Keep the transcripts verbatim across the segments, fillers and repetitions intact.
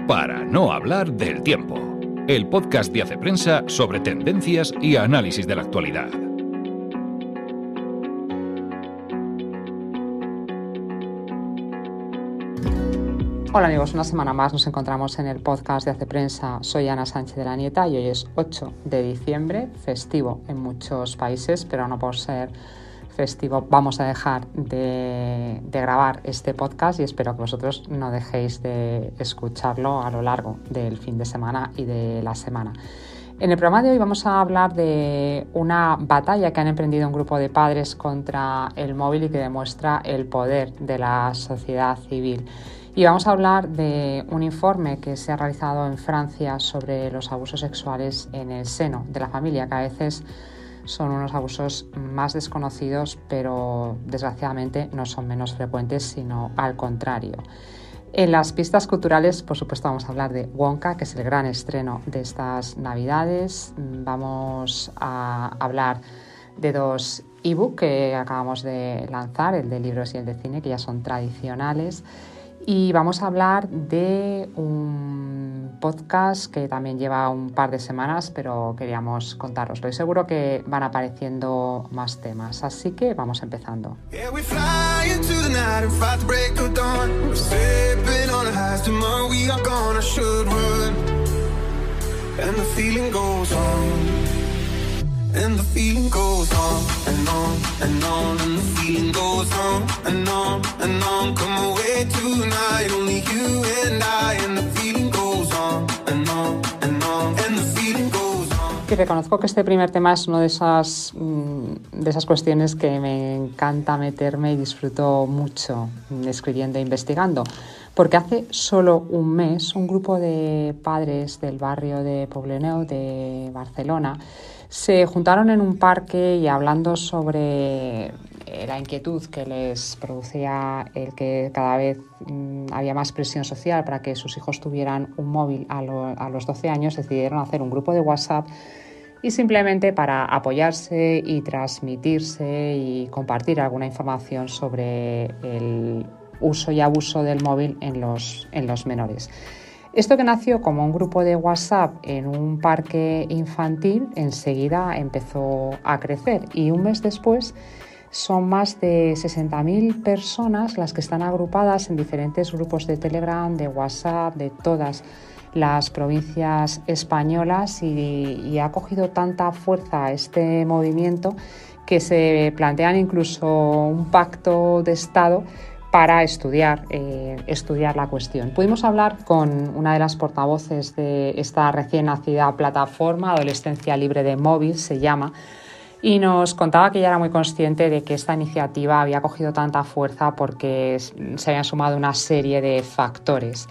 Para no hablar del tiempo, el podcast de Hace Prensa sobre tendencias y análisis de la actualidad. Hola amigos, una semana más nos encontramos en el podcast de Hace Prensa. Soy Ana Sánchez de la Nieta y hoy es ocho de diciembre, festivo en muchos países, pero no por ser festivo vamos a dejar de, de grabar este podcast y espero que vosotros no dejéis de escucharlo a lo largo del fin de semana y de la semana. En el programa de hoy vamos a hablar de una batalla que han emprendido un grupo de padres contra el móvil y que demuestra el poder de la sociedad civil. Y vamos a hablar de un informe que se ha realizado en Francia sobre los abusos sexuales en el seno de la familia, que a veces son unos abusos más desconocidos, pero desgraciadamente no son menos frecuentes, sino al contrario. En las pistas culturales, por supuesto, vamos a hablar de Wonka, que es el gran estreno de estas Navidades. Vamos a hablar de dos ebook que acabamos de lanzar, el de libros y el de cine, que ya son tradicionales. Y vamos a hablar de un podcast que también lleva un par de semanas, pero queríamos contároslo. Y seguro que van apareciendo más temas. Así que vamos empezando. And the feeling goes on and on and on, and the feeling goes on and on and on. Come away tonight, only you and I, and the feeling goes on and on and on, and the feeling goes on. Y reconozco que este primer tema es una de esas, de esas cuestiones que me encanta meterme y disfruto mucho escribiendo e investigando. Porque hace solo un mes un grupo de padres del barrio de Poblenou de Barcelona se juntaron en un parque y hablando sobre la inquietud que les producía el que cada vez mmm, había más presión social para que sus hijos tuvieran un móvil a, lo, a los doce años, decidieron hacer un grupo de WhatsApp y simplemente para apoyarse y transmitirse y compartir alguna información sobre el uso y abuso del móvil en los, en los menores. Esto que nació como un grupo de WhatsApp en un parque infantil, enseguida empezó a crecer y un mes después son más de sesenta mil personas las que están agrupadas en diferentes grupos de Telegram, de WhatsApp, de todas las provincias españolas y, y ha cogido tanta fuerza este movimiento que se plantean incluso un pacto de Estado para estudiar, eh, estudiar la cuestión. Pudimos hablar con una de las portavoces de esta recién nacida plataforma, Adolescencia Libre de Móvil se llama, y nos contaba que ella era muy consciente de que esta iniciativa había cogido tanta fuerza porque se habían sumado una serie de factores.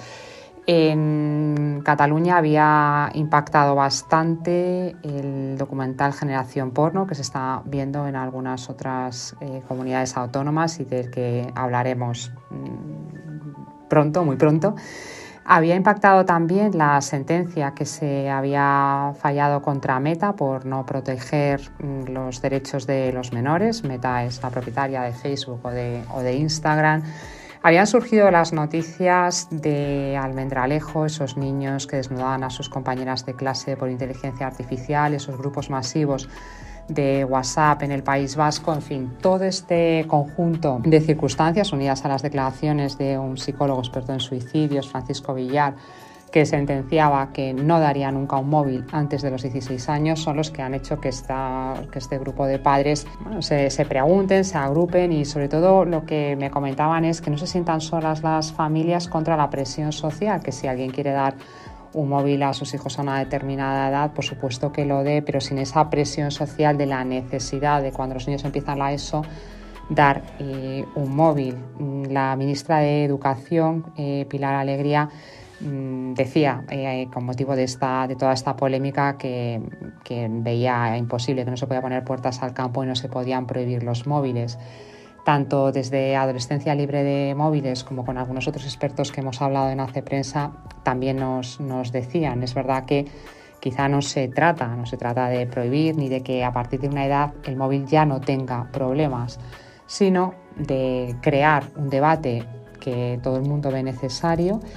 En Cataluña había impactado bastante el documental Generación Porno, que se está viendo en algunas otras eh, comunidades autónomas y del que hablaremos mmm, pronto, muy pronto. Había impactado también la sentencia que se había fallado contra Meta por no proteger mmm, los derechos de los menores. Meta es la propietaria de Facebook o de, o de Instagram. Habían surgido las noticias de Almendralejo, esos niños que desnudaban a sus compañeras de clase por inteligencia artificial, esos grupos masivos de WhatsApp en el País Vasco, en fin, todo este conjunto de circunstancias unidas a las declaraciones de un psicólogo experto en suicidios, Francisco Villar, que sentenciaba que no daría nunca un móvil antes de los dieciséis años, son los que han hecho que, esta, que este grupo de padres bueno, se, se pregunten, se agrupen y sobre todo lo que me comentaban es que no se sientan solas las familias contra la presión social, que si alguien quiere dar un móvil a sus hijos a una determinada edad, por supuesto que lo dé, pero sin esa presión social de la necesidad de cuando los niños empiezan la ESO dar eh, un móvil. La ministra de Educación, eh, Pilar Alegría, decía eh, con motivo de, esta, de toda esta polémica que, que veía imposible, que no se podía poner puertas al campo y no se podían prohibir los móviles. Tanto desde Adolescencia Libre de Móviles como con algunos otros expertos que hemos hablado en Hace Prensa también nos, nos decían, es verdad que quizá no se trata, no se trata de prohibir ni de que a partir de una edad el móvil ya no tenga problemas, sino de crear un debate que todo el mundo ve necesario,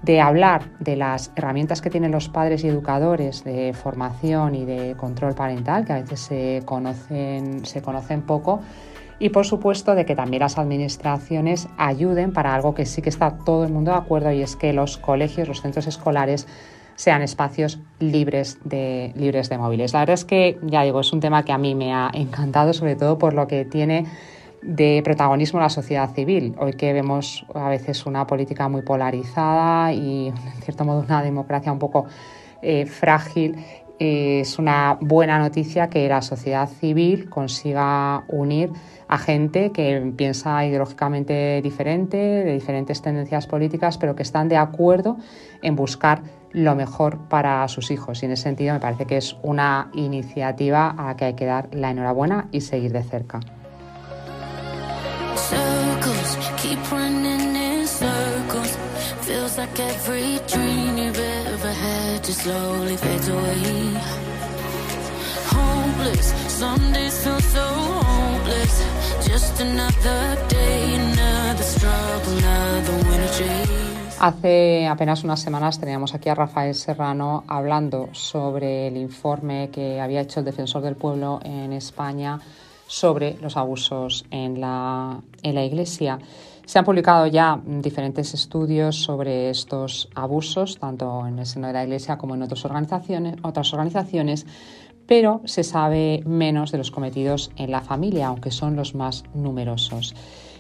de hablar de las herramientas que tienen los padres y educadores de formación y de control parental, que a veces se conocen, se conocen poco, y por supuesto de que también las administraciones ayuden para algo que sí que está todo el mundo de acuerdo, y es que los colegios, los centros escolares sean espacios libres de, libres de móviles. La verdad es que, ya digo, es un tema que a mí me ha encantado, sobre todo por lo que tiene de protagonismo la sociedad civil. Hoy que vemos a veces una política muy polarizada y, en cierto modo, una democracia un poco eh, frágil, eh, es una buena noticia que la sociedad civil consiga unir a gente que piensa ideológicamente diferente, de diferentes tendencias políticas, pero que están de acuerdo en buscar lo mejor para sus hijos. Y en ese sentido me parece que es una iniciativa a la que hay que dar la enhorabuena y seguir de cerca. Circles, keep running in circles. Feels like every dream you've ever had just slowly fades away. Hopeless, some days feel so hopeless. Just another day, another struggle, another winter chase. Hace apenas unas semanas teníamos aquí a Rafael Serrano hablando sobre el informe que había hecho el Defensor del Pueblo en España sobre los abusos en la, en la Iglesia. Se han publicado ya diferentes estudios sobre estos abusos, tanto en el seno de la Iglesia como en otras organizaciones, otras organizaciones, pero se sabe menos de los cometidos en la familia, aunque son los más numerosos.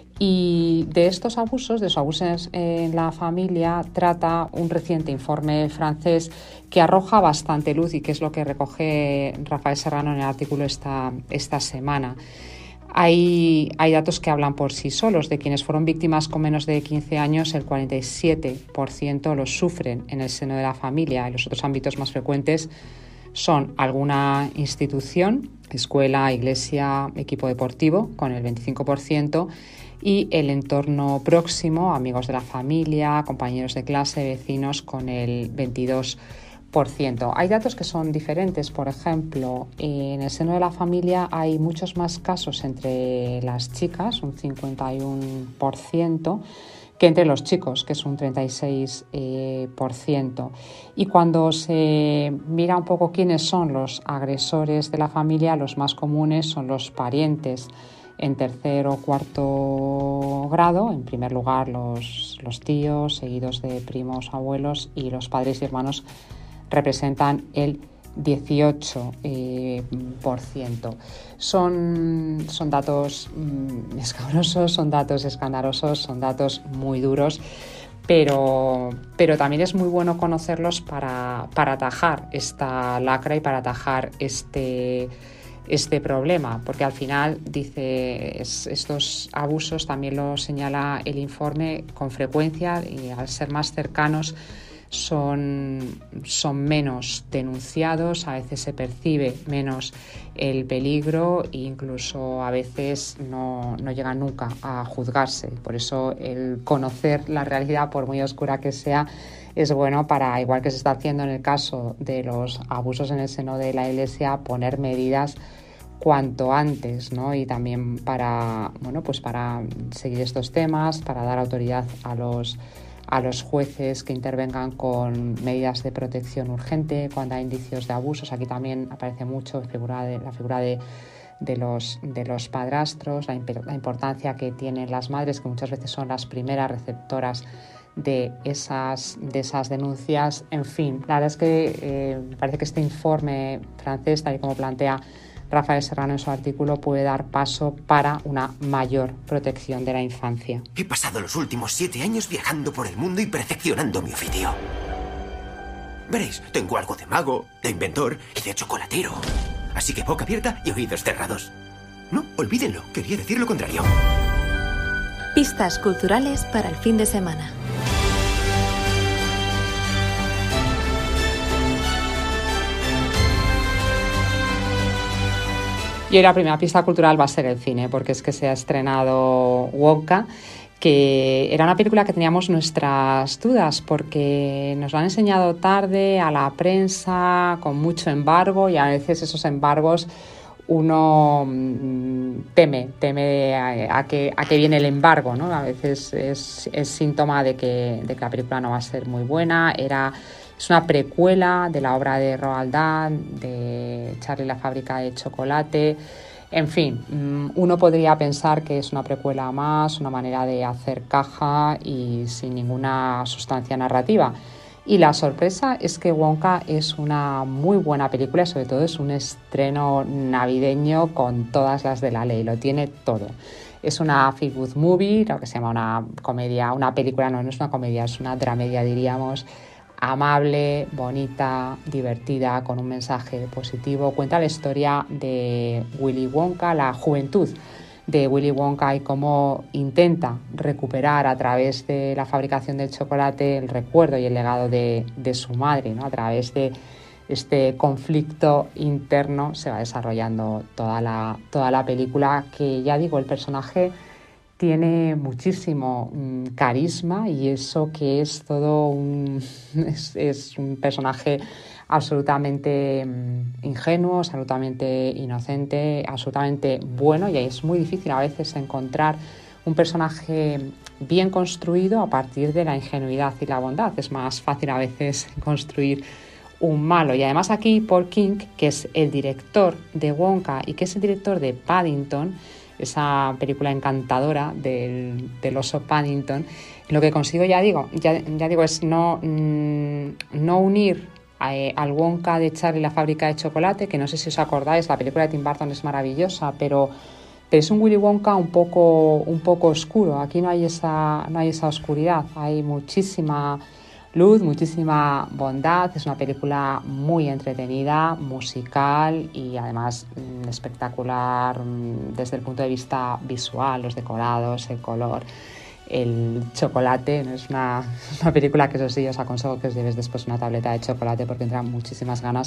Y de estos abusos, de los abusos en la familia, trata un reciente informe francés que arroja bastante luz y que es lo que recoge Rafael Serrano en el artículo esta, esta semana. Hay, hay datos que hablan por sí solos. De quienes fueron víctimas con menos de quince años, el cuarenta y siete por ciento los sufren en el seno de la familia, y los otros ámbitos más frecuentes son alguna institución, escuela, iglesia, equipo deportivo, con el veinticinco por ciento, y el entorno próximo, amigos de la familia, compañeros de clase, vecinos, con el veintidós por ciento. Hay datos que son diferentes. Por ejemplo, en el seno de la familia hay muchos más casos entre las chicas, un cincuenta y uno por ciento, que entre los chicos, que es un treinta y seis por ciento. Y cuando se mira un poco quiénes son los agresores de la familia, los más comunes son los parientes en tercer o cuarto grado. En primer lugar, los, los tíos, seguidos de primos, abuelos, y los padres y hermanos representan el dieciocho por ciento. Son, son datos mmm, escabrosos, son datos escandalosos, son datos muy duros, pero, pero también es muy bueno conocerlos para, para atajar esta lacra y para atajar este, este problema, porque al final, dice, es, estos abusos, también lo señala el informe, con frecuencia y al ser más cercanos, Son, son menos denunciados, a veces se percibe menos el peligro e incluso a veces no, no llega nunca a juzgarse. Por eso el conocer la realidad, por muy oscura que sea, es bueno para, igual que se está haciendo en el caso de los abusos en el seno de la Iglesia, poner medidas cuanto antes, ¿no? Y también para, bueno, pues para seguir estos temas, para dar autoridad a los a los jueces que intervengan con medidas de protección urgente cuando hay indicios de abusos. Aquí también aparece mucho la figura de, la figura de, de, los, de los padrastros, la, la importancia que tienen las madres, que muchas veces son las primeras receptoras de esas, de esas denuncias. En fin, la verdad es que eh, me parece que este informe francés, tal y como plantea Rafael Serrano en su artículo, puede dar paso para una mayor protección de la infancia. He pasado los últimos siete años viajando por el mundo y perfeccionando mi oficio. Veréis, tengo algo de mago, de inventor y de chocolatero. Así que boca abierta y oídos cerrados. No, olvídenlo, quería decir lo contrario. Pistas culturales para el fin de semana. Y hoy la primera pista cultural va a ser el cine, porque es que se ha estrenado Wonka, que era una película que teníamos nuestras dudas, porque nos lo han enseñado tarde a la prensa, con mucho embargo, y a veces esos embargos uno teme, teme a, a, que, a que viene el embargo, ¿no? A veces es, es síntoma de que, de que la película no va a ser muy buena. Era, es una precuela de la obra de Roald Dahl, de Charlie y la fábrica de chocolate. En fin, uno podría pensar que es una precuela más, una manera de hacer caja y sin ninguna sustancia narrativa. Y la sorpresa es que Wonka es una muy buena película y sobre todo es un estreno navideño con todas las de la ley, lo tiene todo. Es una feel good movie, lo que se llama una comedia, una película, no, no es una comedia, es una dramedia, diríamos, amable, bonita, divertida, con un mensaje positivo. Cuenta la historia de Willy Wonka, la juventud de Willy Wonka y cómo intenta recuperar a través de la fabricación del chocolate el recuerdo y el legado de, de su madre, ¿no? A través de este conflicto interno se va desarrollando toda la, toda la película, que ya digo, el personaje tiene muchísimo mm, carisma y eso que es todo un, es, es un personaje absolutamente mm, ingenuo, absolutamente inocente, absolutamente bueno, y es muy difícil a veces encontrar un personaje bien construido a partir de la ingenuidad y la bondad. Es más fácil a veces construir un malo. Y además aquí Paul King, que es el director de Wonka y que es el director de Paddington, esa película encantadora del, del oso Paddington, lo que consigo, ya digo, ya, ya digo es no, no unir a, eh, al Wonka de Charlie y la fábrica de chocolate, que no sé si os acordáis, la película de Tim Burton es maravillosa, pero, pero es un Willy Wonka un poco, un poco oscuro. Aquí no hay esa, no hay esa oscuridad, hay muchísima luz, muchísima bondad. Es una película muy entretenida, musical y además mmm, espectacular mmm, desde el punto de vista visual, los decorados, el color, el chocolate. Es una, una película que eso sí os aconsejo que os llevéis después una tableta de chocolate porque entran muchísimas ganas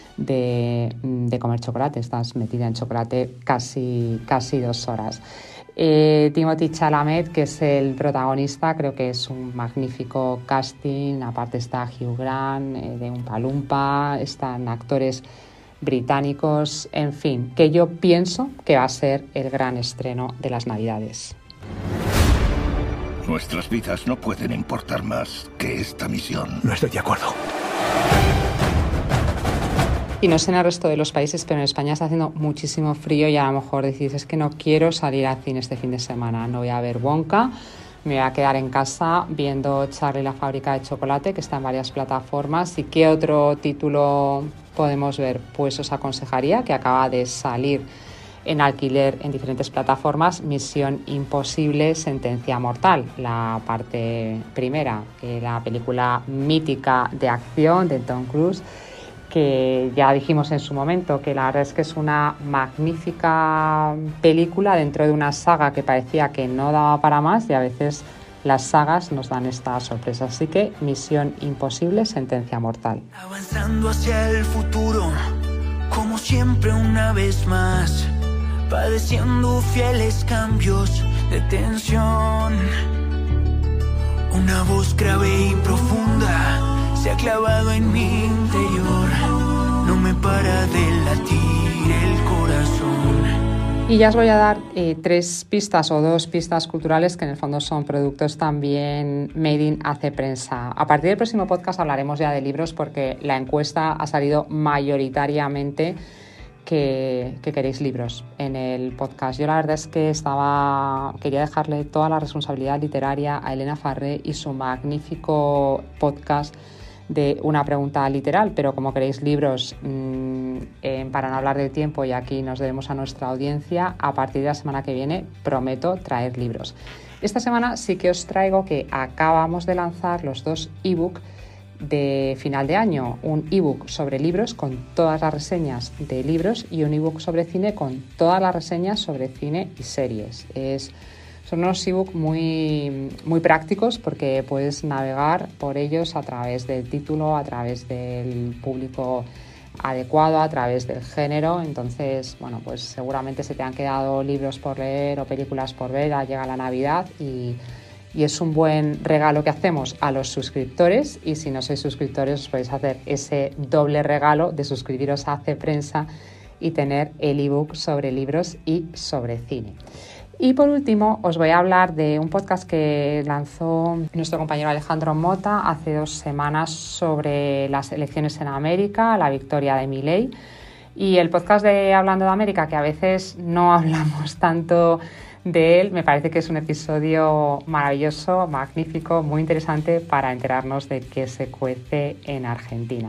de, de comer chocolate. Estás metida en chocolate casi, casi dos horas. Eh, Timothée Chalamet, que es el protagonista, creo que es un magnífico casting. Aparte está Hugh Grant, eh, de Oompa Loompa, están actores británicos, en fin, que yo pienso que va a ser el gran estreno de las Navidades. Nuestras vidas no pueden importar más que esta misión. No estoy de acuerdo. Y no sé en el resto de los países, pero en España está haciendo muchísimo frío y a lo mejor decís, es que no quiero salir al cine este fin de semana, no voy a ver Wonka, me voy a quedar en casa viendo Charlie y la fábrica de chocolate, que está en varias plataformas. ¿Y qué otro título podemos ver? Pues os aconsejaría, que acaba de salir en alquiler en diferentes plataformas, Misión Imposible, Sentencia Mortal, la parte primera, eh, la película mítica de acción de Tom Cruise, que ya dijimos en su momento que la verdad es que es una magnífica película dentro de una saga que parecía que no daba para más, y a veces las sagas nos dan esta sorpresa. Así que Misión Imposible, Sentencia Mortal. Avanzando hacia el futuro, como siempre una vez más, padeciendo fieles cambios de tensión. Una voz grave y profunda se ha clavado en mi interior, no me para de latir el corazón. Y ya os voy a dar eh, tres pistas o dos pistas culturales que en el fondo son productos también made in Hace Prensa. A partir del próximo podcast hablaremos ya de libros porque la encuesta ha salido mayoritariamente que, que queréis libros en el podcast. Yo la verdad es que estaba quería dejarle toda la responsabilidad literaria a Elena Farré y su magnífico podcast de Una pregunta literal, pero como queréis libros mmm, eh, para no hablar del tiempo, y aquí nos debemos a nuestra audiencia, a partir de la semana que viene prometo traer libros. Esta semana sí que os traigo que acabamos de lanzar los dos ebook de final de año, un ebook sobre libros con todas las reseñas de libros y un ebook sobre cine con todas las reseñas sobre cine y series. Es Son unos ebooks muy, muy prácticos porque puedes navegar por ellos a través del título, a través del público adecuado, a través del género. Entonces, bueno, pues seguramente se te han quedado libros por leer o películas por ver, llega la Navidad y, y es un buen regalo que hacemos a los suscriptores. Y si no sois suscriptores, os podéis hacer ese doble regalo de suscribiros a Hace Prensa y tener el ebook sobre libros y sobre cine. Y por último os voy a hablar de un podcast que lanzó nuestro compañero Alejandro Mota hace dos semanas sobre las elecciones en América, la victoria de Milei. Y el podcast de Hablando de América, que a veces no hablamos tanto de él, me parece que es un episodio maravilloso, magnífico, muy interesante para enterarnos de qué se cuece en Argentina.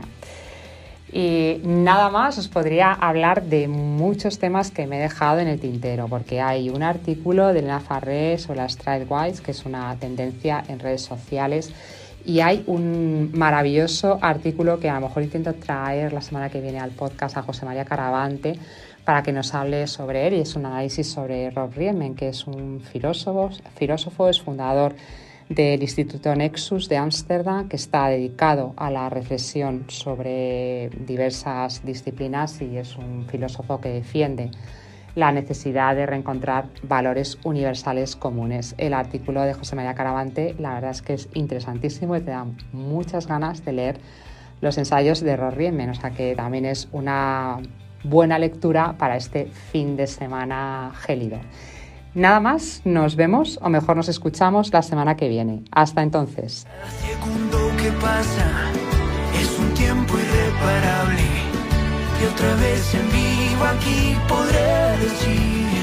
Y nada más, os podría hablar de muchos temas que me he dejado en el tintero, porque hay un artículo de Elena Farré sobre las Streetwise, que es una tendencia en redes sociales, y hay un maravilloso artículo que a lo mejor intento traer la semana que viene al podcast a José María Caravante para que nos hable sobre él, y es un análisis sobre Rob Riemen, que es un filósofo, filósofo es fundador del Instituto Nexus de Ámsterdam, que está dedicado a la reflexión sobre diversas disciplinas y es un filósofo que defiende la necesidad de reencontrar valores universales comunes. El artículo de José María Caravante, la verdad es que es interesantísimo y te da muchas ganas de leer los ensayos de Rob Riemen, o sea que también es una buena lectura para este fin de semana gélido. Nada más, nos vemos, o mejor nos escuchamos la semana que viene. Hasta entonces. Cada segundo que pasa es un tiempo irreparable. Y otra vez en vivo aquí podré decir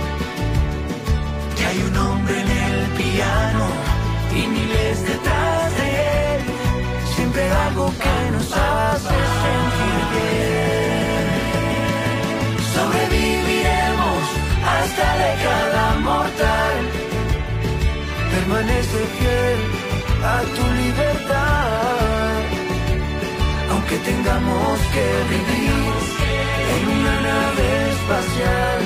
que hay un hombre en el piano y miles detrás de él. Siempre algo que nos hace sentir bien. Sobreviviremos hasta década mortal. Permanece fiel a tu libertad, aunque tengamos que vivir en una nave espacial.